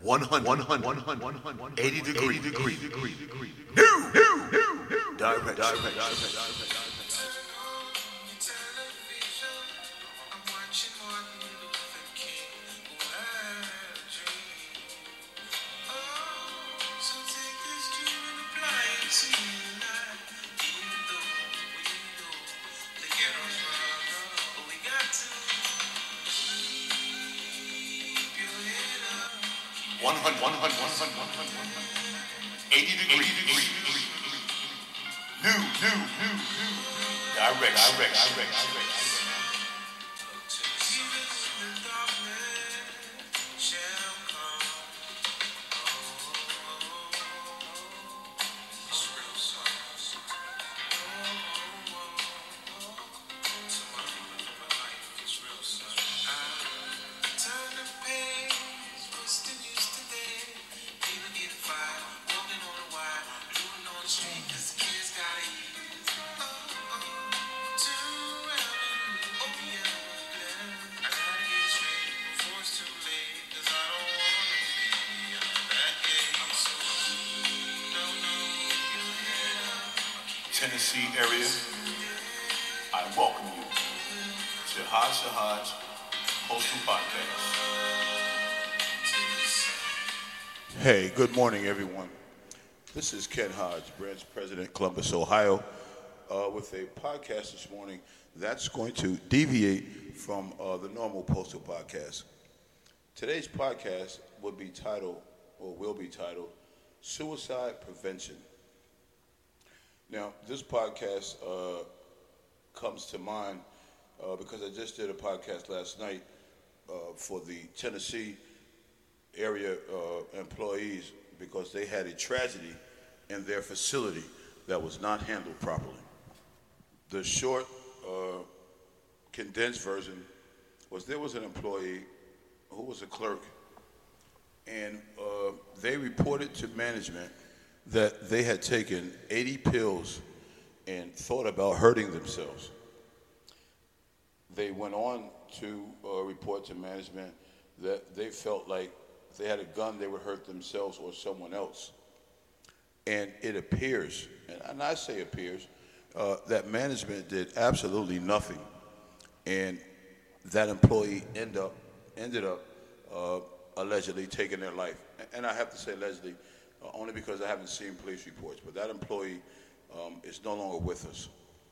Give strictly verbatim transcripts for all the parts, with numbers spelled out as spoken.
one hundred, one hundred, one hundred, one hundred, eighty degree, degree, degree, degree, new, new, new, new, direct, direct, direct, direct. one hundred, one hundred, one hundred, one hundred, one hundred, eighty degree, degree, degree, new, new, new, new, direct, direct, direct, direct. Tennessee area, I welcome you to Haj Shahaj Postal Podcast. Hey, good morning, everyone. This is Ken Hodge, Branch President, Columbus, Ohio, uh, with a podcast this morning that's going to deviate from uh, the normal Postal Podcast. Today's podcast will be titled, or will be titled, Suicide Prevention. Now, this podcast uh, comes to mind uh, because I just did a podcast last night uh, for the Tennessee area uh, employees because they had a tragedy in their facility that was not handled properly. The short, uh, condensed version was there was an employee who was a clerk, and uh, they reported to management that they had taken eighty pills and thought about hurting themselves. They went on to uh, report to management that they felt like if they had a gun, they would hurt themselves or someone else. And it appears, and I say appears, uh, that management did absolutely nothing. And that employee end up, ended up uh, allegedly taking their life. And I have to say allegedly, Uh, only because I haven't seen police reports, but that employee um, is no longer with us.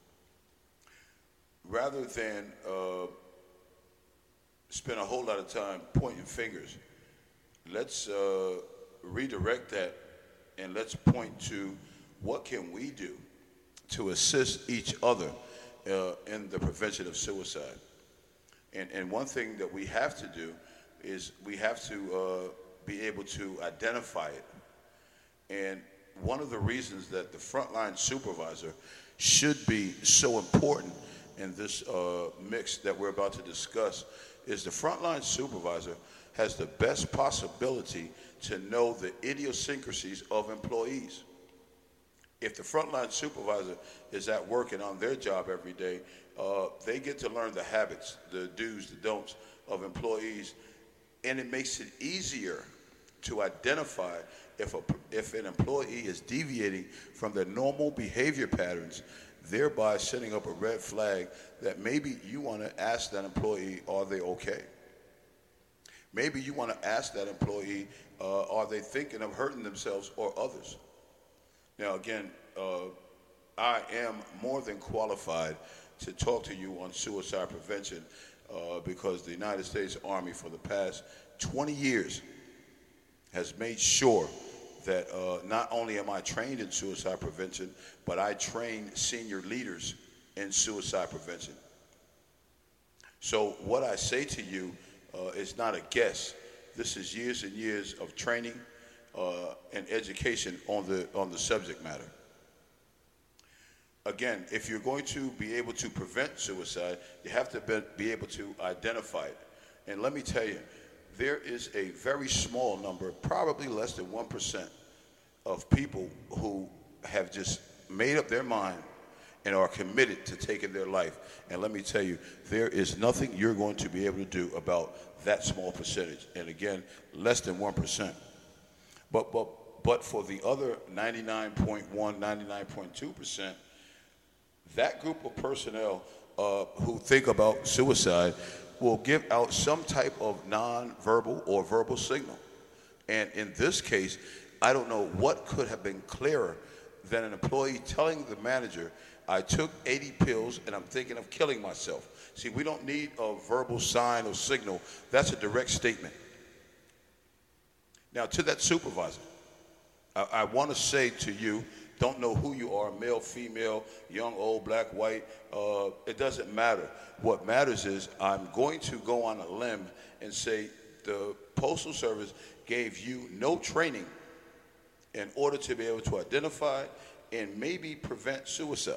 Rather than uh, spend a whole lot of time pointing fingers, let's uh, redirect that and let's point to what can we do to assist each other uh, in the prevention of suicide. And, and one thing that we have to do is we have to uh, be able to identify it. And one of the reasons that the frontline supervisor should be so important in this uh, mix that we're about to discuss is the frontline supervisor has the best possibility to know the idiosyncrasies of employees. If the frontline supervisor is at work and on their job every day, uh, they get to learn the habits, the do's, the don'ts of employees, and it makes it easier to identify if, a, if an employee is deviating from their normal behavior patterns, thereby setting up a red flag that maybe you want to ask that employee, are they okay? Maybe you want to ask that employee, uh, are they thinking of hurting themselves or others? Now, again, uh, I am more than qualified to talk to you on suicide prevention uh, because the United States Army for the past twenty years has made sure that uh, not only am I trained in suicide prevention, but I train senior leaders in suicide prevention. So what I say to you uh, is not a guess. This is years and years of training uh, and education on the on the subject matter. Again, if you're going to be able to prevent suicide, you have to be, be able to identify it. And let me tell you, there is a very small number, probably less than one percent, of people who have just made up their mind and are committed to taking their life. And let me tell you, there is nothing you're going to be able to do about that small percentage. And again, less than one percent. But, but, but for the other ninety-nine point one, ninety-nine point two percent, that group of personnel uh, who think about suicide will give out some type of non-verbal or verbal signal. And in this case, I don't know what could have been clearer than an employee telling the manager, I took eighty pills and I'm thinking of killing myself. See, we don't need a verbal sign or signal. That's a direct statement. Now, to that supervisor, I, I want to say to you, don't know who you are, male, female, young, old, black, white, uh, it doesn't matter. What matters is I'm going to go on a limb and say the Postal Service gave you no training in order to be able to identify and maybe prevent suicide.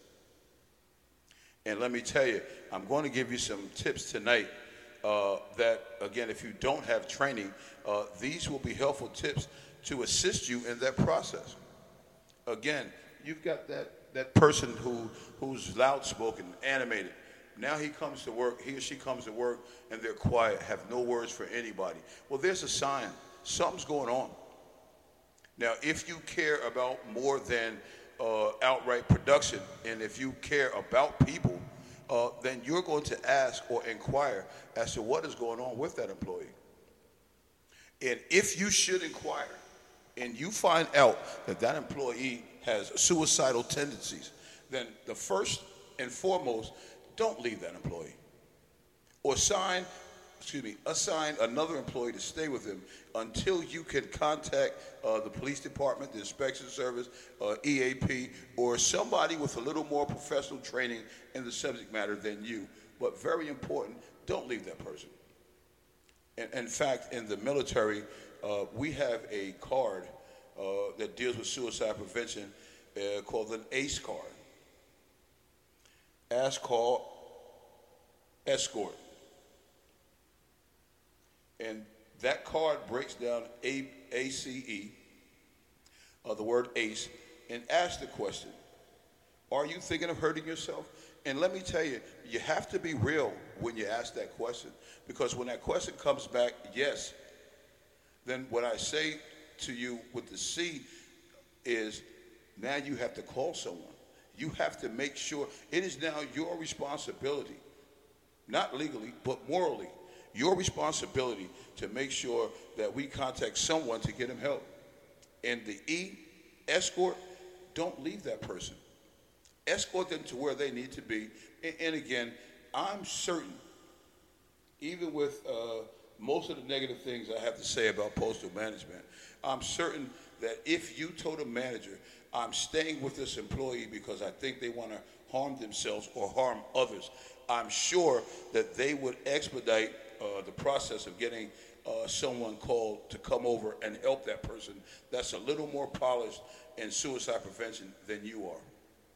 And let me tell you, I'm going to give you some tips tonight uh, that, again, if you don't have training, uh, these will be helpful tips to assist you in that process. Again, you've got that, that person who who's loud-spoken, animated. Now he comes to work, he or she comes to work, and they're quiet, have no words for anybody. Well, there's a sign. Something's going on. Now, if you care about more than uh, outright production, and if you care about people, uh, then you're going to ask or inquire as to what is going on with that employee. And if you should inquire, and you find out that that employee has suicidal tendencies, then the first and foremost, don't leave that employee. Or sign, excuse me, assign another employee to stay with him until you can contact uh, the police department, the inspection service, uh, E A P, or somebody with a little more professional training in the subject matter than you. But very important, don't leave that person. In, in fact, in the military, uh, we have a card uh, that deals with suicide prevention uh, called an ACE card. Ask, call, escort. And that card breaks down A C E, uh, the word ACE, and asks the question, are you thinking of hurting yourself? And let me tell you, you have to be real when you ask that question, because when that question comes back, yes, then what I say to you with the C is now you have to call someone. You have to make sure it is now your responsibility, not legally, but morally, your responsibility to make sure that we contact someone to get him help. And the E, escort, don't leave that person. Escort them to where they need to be. And, and again, I'm certain, even with uh, most of the negative things I have to say about postal management, I'm certain that if you told a manager, I'm staying with this employee because I think they want to harm themselves or harm others, I'm sure that they would expedite uh, the process of getting uh, someone called to come over and help that person that's a little more polished in suicide prevention than you are.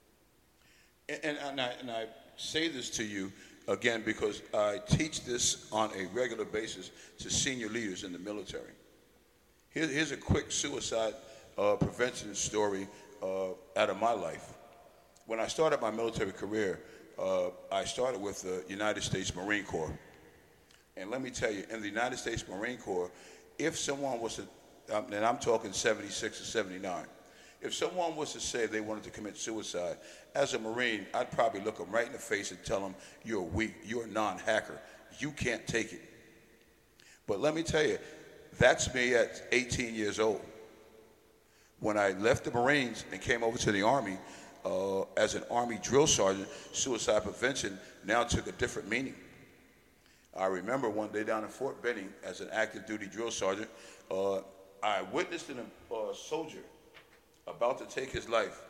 And, and, and, I, and I say this to you, again, because I teach this on a regular basis to senior leaders in the military. Here, here's a quick suicide uh, prevention story uh, out of my life. When I started my military career, uh, I started with the United States Marine Corps. And let me tell you, in the United States Marine Corps, if someone was to, um, and I'm talking seventy-six or seventy-nine, if someone was to say they wanted to commit suicide, as a Marine, I'd probably look them right in the face and tell them, you're weak, you're a non-hacker, you can't take it. But let me tell you, that's me at eighteen years old. When I left the Marines and came over to the Army, uh, as an Army drill sergeant, suicide prevention now took a different meaning. I remember one day down in Fort Benning as an active duty drill sergeant, uh, I witnessed a uh, soldier about to take his life.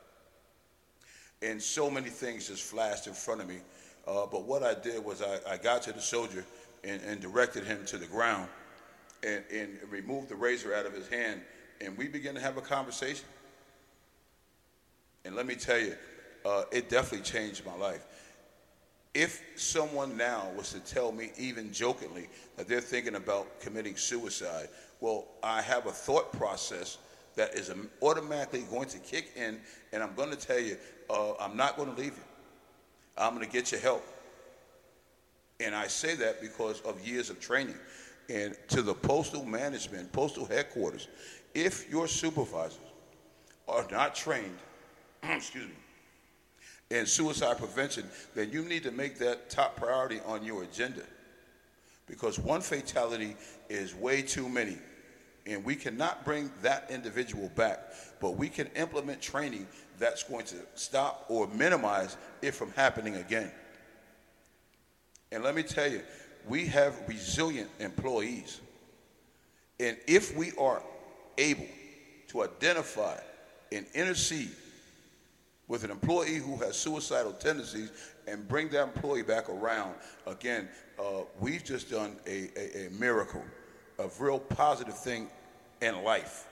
And so many things just flashed in front of me. Uh, but what I did was I, I got to the soldier and, and directed him to the ground and, and removed the razor out of his hand. And we began to have a conversation. And let me tell you, uh, it definitely changed my life. If someone now was to tell me, even jokingly, that they're thinking about committing suicide, well, I have a thought process that is automatically going to kick in, and I'm going to tell you, uh, I'm not going to leave you. I'm going to get you help. And I say that because of years of training. And to the postal management, postal headquarters, if your supervisors are not trained, excuse me, in suicide prevention, then you need to make that top priority on your agenda. Because one fatality is way too many. And we cannot bring that individual back, but we can implement training that's going to stop or minimize it from happening again. And let me tell you, we have resilient employees. And if we are able to identify and intercede with an employee who has suicidal tendencies and bring that employee back around, again, uh, we've just done a, a, a miracle, a real positive thing in life.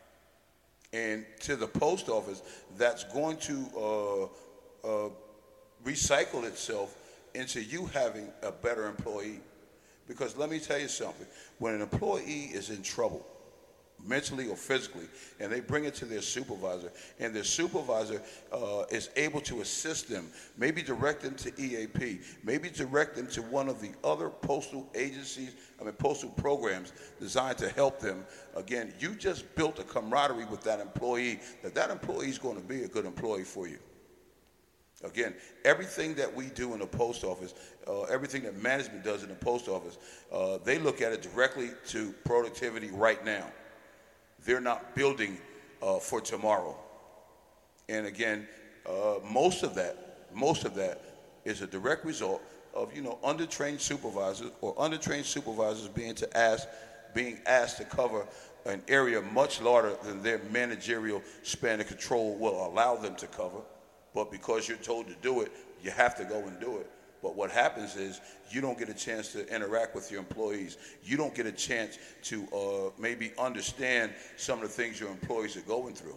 And to the post office, that's going to uh, uh, recycle itself into you having a better employee. Because let me tell you something, when an employee is in trouble, mentally or physically, and they bring it to their supervisor, and their supervisor uh, is able to assist them, maybe direct them to E A P, maybe direct them to one of the other postal agencies, I mean postal programs designed to help them. Again, you just built a camaraderie with that employee, that that employee is going to be a good employee for you. Again, everything that we do in the post office, uh, everything that management does in the post office, uh, they look at it directly to productivity right now. They're not building uh, for tomorrow. And again, uh, most of that, most of that is a direct result of, you know, undertrained supervisors or undertrained supervisors being to ask, being asked to cover an area much larger than their managerial span of control will allow them to cover. But because you're told to do it, you have to go and do it. But what happens is you don't get a chance to interact with your employees. You don't get a chance to uh, maybe understand some of the things your employees are going through.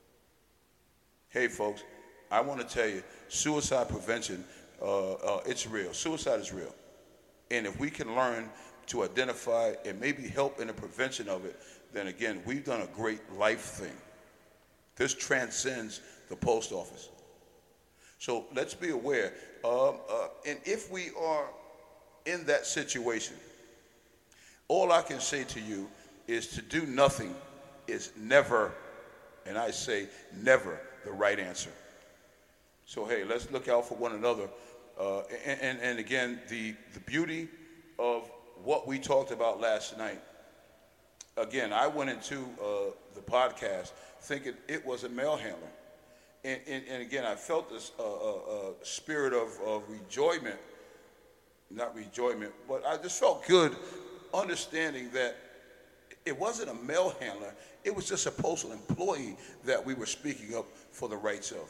Hey, folks, I want to tell you, suicide prevention, uh, uh, it's real. Suicide is real. And if we can learn to identify and maybe help in the prevention of it, then again, we've done a great life thing. This transcends the post office. So let's be aware. Um, uh, and if we are in that situation, all I can say to you is to do nothing is never, and I say never, the right answer. So, hey, let's look out for one another. Uh, and, and, and again, the, the beauty of what we talked about last night, again, I went into uh, the podcast thinking it was a mail handler. And, and, and again, I felt this uh, uh, uh, spirit of, of rejoicement, not rejoicement, but I just felt good understanding that it wasn't a mail handler, it was just a postal employee that we were speaking up for the rights of.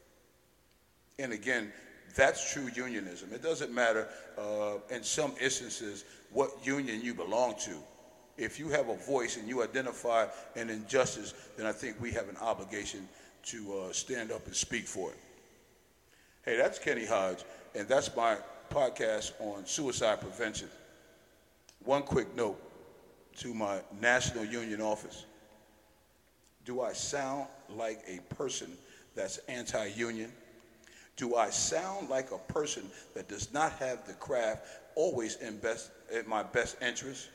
And again, that's true unionism. It doesn't matter uh, in some instances what union you belong to. If you have a voice and you identify an injustice, then I think we have an obligation to uh, stand up and speak for it. Hey, that's Kenny Hodge, and that's my podcast on suicide prevention. One quick note to my National Union office. Do I sound like a person that's anti-union? Do I sound like a person that does not have the craft always in, best, in my best interest?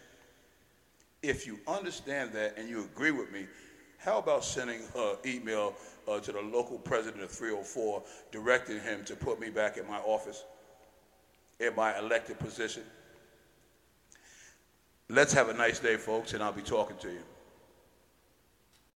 If you understand that and you agree with me, how about sending an email uh, to the local president of three oh four, directing him to put me back in my office, in my elected position? Let's have a nice day, folks, and I'll be talking to you.